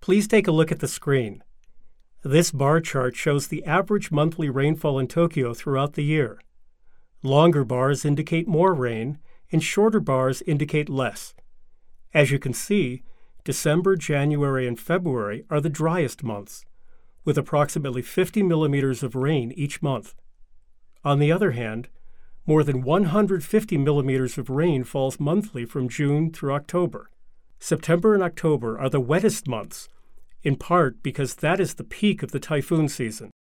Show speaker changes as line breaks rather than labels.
Please take a look at the screen. This bar chart shows the average monthly rainfall in Tokyo throughout the year. Longer bars indicate more rain, and shorter bars indicate less. As you can see, December, January, and February are the driest months, with approximately 50 millimeters of rain each month. On the other hand, more than 150 millimeters of rain falls monthly from June through October. September and October are the wettest months, in part because that is the peak of the typhoon season.